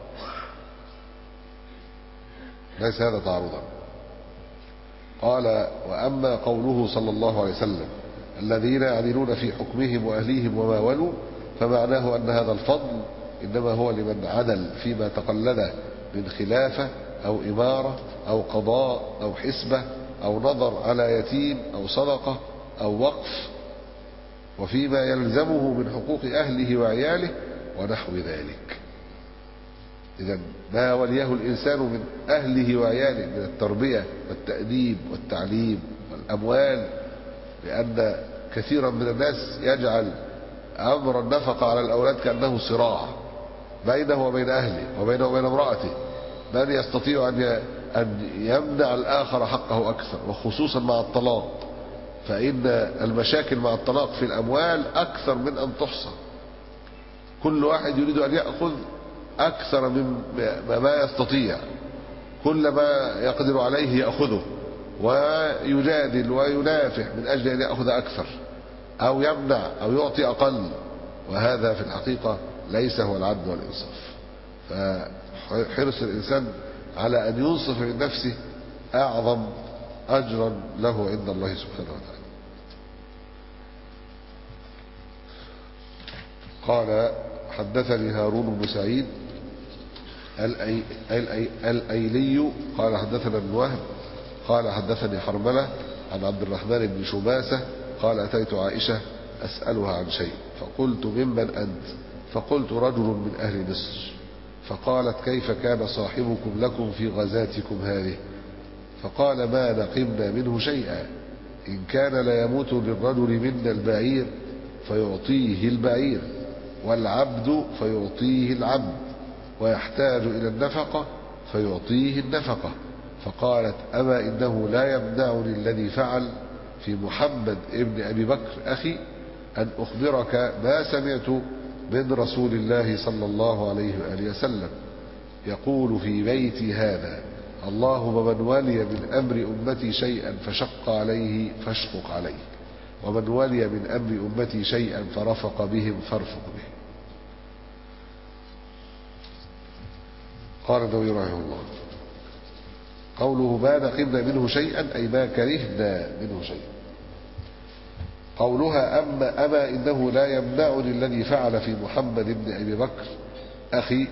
ليس هذا تعارضا. قال وأما قوله صلى الله عليه وسلم الذين يعدلون في حكمهم وأهليهم وما ولوا، فمعناه أن هذا الفضل إنما هو لمن عدل فيما تقلده من خلافة أو إمارة أو قضاء أو حسبة أو نظر على يتيم أو صدقة أو وقف، وفيما يلزمه من حقوق أهله وعياله ونحو ذلك. إذن ما وليه الإنسان من أهله وعياله من التربية والتأديب والتعليم والأموال، لأن كثيرا من الناس يجعل أمر النفقة على الأولاد كأنه صراع بينه وبين أهله وبينه وبين امرأته، من يستطيع أن يمنع الآخر حقه أكثر، وخصوصا مع الطلاق، فإن المشاكل مع الطلاق في الأموال أكثر من أن تحصى. كل واحد يريد أن يأخذ أكثر من ما يستطيع، كل ما يقدر عليه يأخذه، ويجادل وينافح من أجل أن يأخذ أكثر أو يمنع أو يعطي أقل، وهذا في الحقيقة ليس هو العدل والإنصاف. فحرص الإنسان على أن ينصف من نفسه أعظم أجرا له عند الله سبحانه وتعالى. قال حدثني هارون بن سعيد الأيلي قال حدثنا ابن وهب قال حدثني حرملة عن عبد الرحمن بن شماسة قال أتيت عائشة أسألها عن شيء فقلت ممن أنت؟ فقلت رجل من أهل مصر. فقالت كيف كان صاحبكم لكم في غزاتكم هذه؟ فقال ما نقمنا منه شيئا، إن كان لا يموت للرجل منا البعير فيعطيه البعير، والعبد فيعطيه العبد، ويحتاج إلى النفقة فيعطيه النفقة. فقالت أما إنه لا يمنعني الذي فعل في محمد ابن أبي بكر أخي أن أخبرك ما سمعت من رسول الله صلى الله عليه وآله وسلم يقول في بيتي هذا اللهم من ولي من أمر أمتي شيئا فشق عليه فاشقق عليه، ومن ولي من أمر أمتي شيئا فرفق بهم فارفق به. قال النووي رحمه الله قوله ما نقمنا منه شيئا أي ما كرهنا منه شيئا. قولها أما إنه لا يمنعني الذي فعل في محمد بن أبي بكر أخي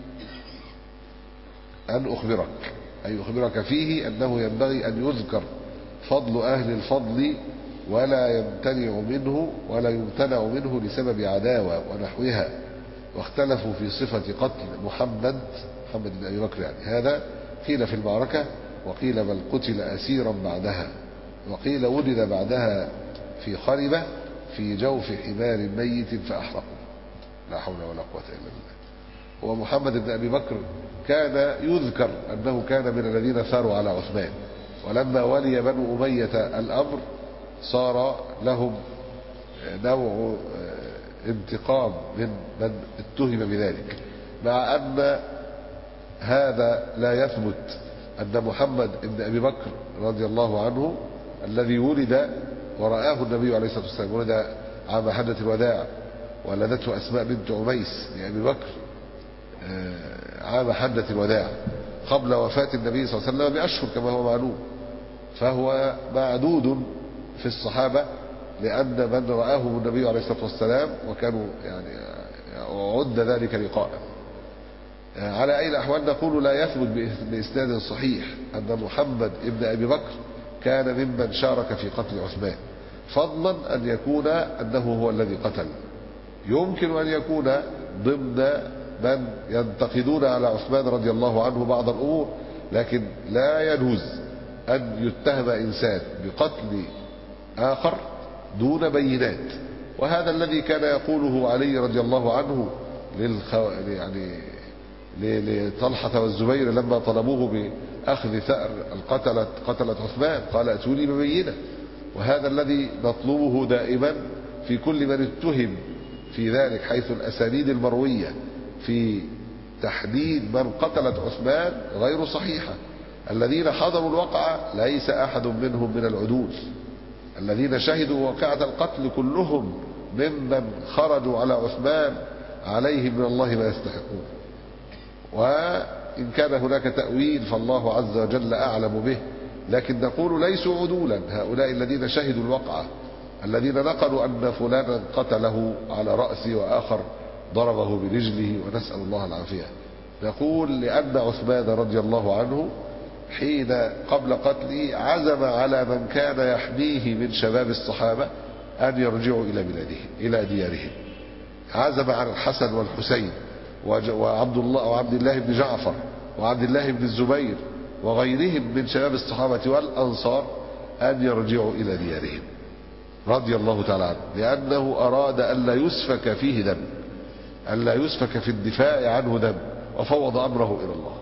أن أخبرك، أي أخبرك فيه أنه ينبغي أن يذكر فضل أهل الفضل ولا يمتنع منه لسبب عداوة ونحوها. واختلفوا في صفة قتل محمد بن أبي بكر، يعني هذا قيل في المعركة، وقيل بل قتل أسيرا بعدها، وقيل ولد بعدها في خربة في جوف حمار ميت فأحرقه. لا حول ولا قوة إلا بالله. ومحمد بن أبي بكر كان يذكر أنه كان من الذين ثاروا على عثمان، ولما ولي بنو أمية الأمر صار لهم نوع انتقام من اتهم بذلك، مع أن هذا لا يثبت أن محمد بن أبي بكر رضي الله عنه الذي ولد ورآه النبي عليه الصلاة والسلام، ولد عام حجة الوداع، ولدته أسماء بنت عميس لأبي بكر عام حجة الوداع قبل وفاة النبي صلى الله عليه وسلم بأشهر كما هو معلوم، فهو معدود في الصحابة، لأن من رآه النبي عليه الصلاة والسلام وكانوا يعني عد ذلك لقاء. على أي الأحوال نقول لا يثبت بإسناد صحيح أن محمد ابن أبي بكر كان ممن شارك في قتل عثمان، فضلا أن يكون أنه هو الذي قتل. يمكن أن يكون ضمن من ينتقدون على عثمان رضي الله عنه بعض الأمور، لكن لا يجوز أن يتهم إنسان بقتل آخر دون بينات. وهذا الذي كان يقوله علي رضي الله عنه لطلحة والزبير لما طلبوه بأخذ ثأر قتلة عثمان، قال ائتوني ببينة. وهذا الذي نطلبه دائما في كل من اتهم في ذلك، حيث الأسانيد المروية في تحديد من قتلت عثمان غير صحيحة. الذين حضروا الوقعة ليس أحد منهم من العدول، الذين شهدوا واقعة القتل كلهم ممن خرجوا على عثمان عليهم من الله ما يستحقون. وإن كان هناك تأويل فالله عز وجل أعلم به، لكن نقول ليسوا عدولا هؤلاء الذين شهدوا الوقعة، الذين نقلوا أن فلانا قتله على رأسه وآخر ضربه برجله ونسأل الله العافية. نقول لأن عثمان رضي الله عنه حين قبل قتله عزم على من كان يحميه من شباب الصحابة أن يرجعوا إلى بلادهم إلى ديارهم. عزم على الحسن والحسين وعبد الله بن جعفر وعبد الله بن الزبير وغيرهم من شباب الصحابة والأنصار أن يرجعوا إلى ديارهم رضي الله تعالى عنه، لأنه أراد أن لا يسفك فيه دم، أن لا يسفك في الدفاع عنه دم، وفوض أمره إلى الله.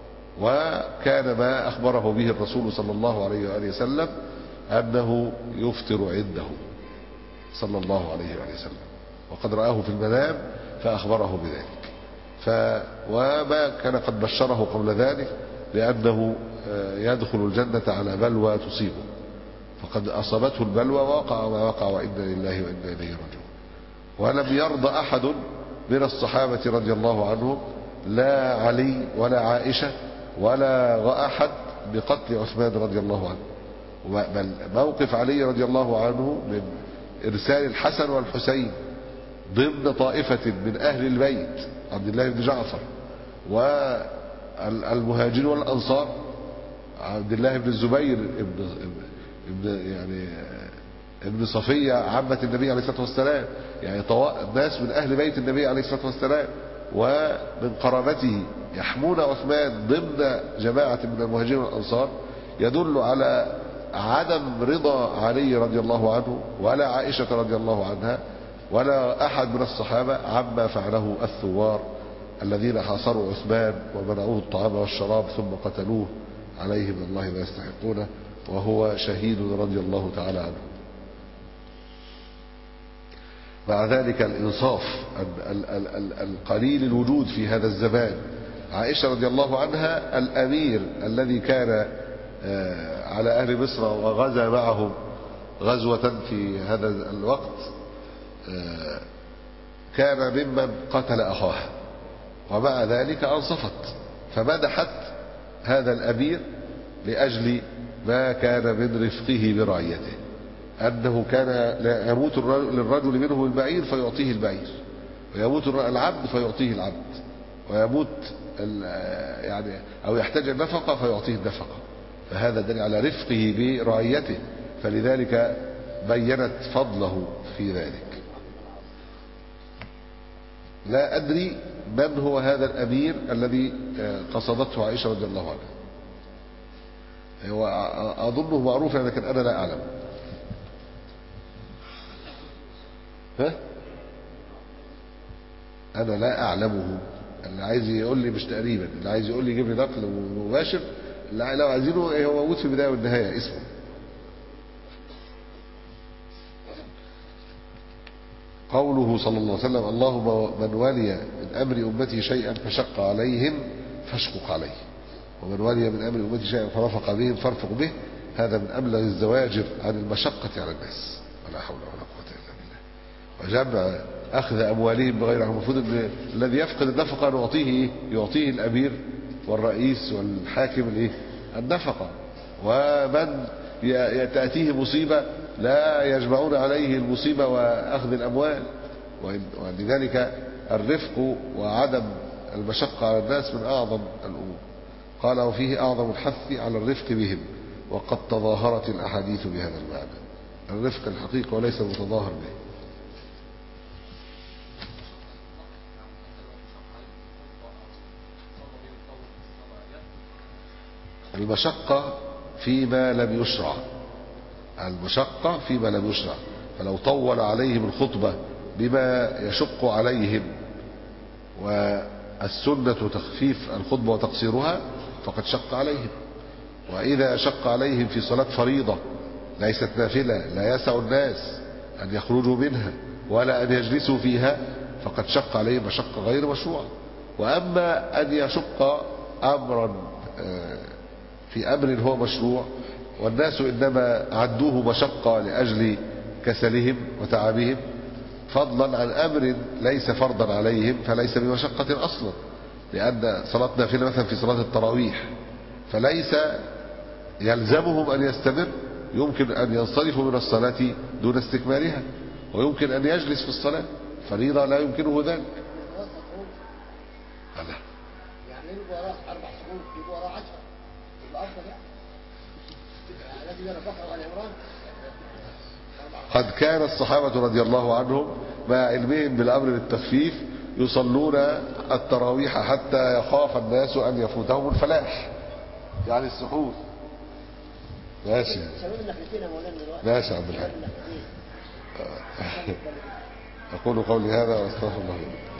وكان ما أخبره به الرسول صلى الله عليه وآله وسلم أنه يفطر عنده صلى الله عليه وآله وسلم، وقد رآه في المنام فأخبره بذلك. وما كان قد بشره قبل ذلك بأنه يدخل الجنة على بلوى تصيبه، فقد أصابته البلوى ووقع ما وقع، وإنا لله وإنا إليه راجعون. ولم يرضى أحد من الصحابة رضي الله عنهم، لا علي ولا عائشة ولا أحد، بقتل عثمان رضي الله عنه. بل موقف علي رضي الله عنه من إرسال الحسن والحسين ضمن طائفة من أهل البيت عبد الله بن جعفر والمهاجرين والأنصار، عبد الله بن الزبير ابن صفية عمة النبي عليه الصلاة والسلام، يعني ناس من أهل بيت النبي عليه الصلاة والسلام ومن قرابته يحمون عثمان ضمن جماعة من المهاجرين والأنصار، يدل على عدم رضا علي رضي الله عنه ولا عائشة رضي الله عنها ولا أحد من الصحابة عما فعله الثوار الذين حاصروا عثمان ومنعوه الطعام والشراب ثم قتلوه عليه من الله ما يستحقونه، وهو شهيد رضي الله تعالى عنه. مع ذلك الإنصاف القليل الوجود في هذا الزمان، عائشة رضي الله عنها الأمير الذي كان على أهل مصر وغزا معهم غزوة في هذا الوقت كان ممن قتل أخاه، ومع ذلك أنصفت فمدحت هذا الأمير لأجل ما كان من رفقه برعيته، أنه كان لا يموت للرجل منه البعير فيعطيه البعير، ويموت العبد فيعطيه العبد، ويموت يعني أو يحتاج النفقة فيعطيه النفقة، فهذا دليل على رفقه برعيته، فلذلك بينت فضله في ذلك. لا أدري من هو هذا الأمير الذي قصدته عائشة رضي الله عنها، هو أظنه معروف لكن أنا لا أعلم. أنا لا أعلمه، اللي عايز يقول لي مش تقريبا، اللي عايز يقول لي يجيب لي نقل مباشر، لو عايزينه هو موجود في البداية والنهاية اسمه. قوله صلى الله عليه وسلم: اللهم من ولي من أمر أمتي شيئا فشق عليهم فاشقق عليه، ومن ولي من أمر أمتي شيئا فرفق بهم فارفق به، هذا من أبلغ الزواجر عن المشقة على الناس، ولا حول ولا قوة إلا بالله. وجمع أخذ أموالهم بغير حق، المفروض أن الذي يفقد النفقة يعطيه الأمير والرئيس والحاكم النفقة، ومن تأتيه مصيبة لا يجمعون عليه المصيبة وأخذ الأموال. ولذلك الرفق وعدم المشقة على الناس من أعظم الأمور. قال وفيه أعظم الحث على الرفق بهم، وقد تظاهرت الأحاديث بهذا المعنى. الرفق الحقيقي وليس المتظاهر به. المشقة فيما لم يشرع، المشقة فيما لم يشرع، فلو طول عليهم الخطبة بما يشق عليهم، والسنة تخفيف الخطبة وتقصيرها، فقد شق عليهم. وإذا شق عليهم في صلاة فريضة ليست نافلة لا يسع الناس أن يخرجوا منها ولا أن يجلسوا فيها، فقد شق عليهم مشقة غير مشروعة. وأما أن يشق أمرا في أمر هو مشروع، والناس إنما عدوه مشقة لأجل كسلهم وتعبهم، فضلا عن أمر ليس فرضا عليهم فليس بمشقة أصلا، لأن صلاة نافلة مثلا في صلاة التراويح فليس يلزمهم أن يستمر، يمكن أن ينصرفوا من الصلاة دون استكمالها، ويمكن أن يجلس في الصلاة. فريضة لا يمكنه ذلك. يعني يبقى وراء 4 شهور، يبقى وراء 10، يبقى أفضل يعني الذي يرى بقرة والعمران. قد كان الصحابة رضي الله عنهم مع علمهم بالأمر بالتخفيف يصلون التراويح حتى يخاف الناس أن يفوتهم الفلاح، يعني السحور. ماشي ماشي عبد الحق. أقول قولي هذا وأستغفر الله.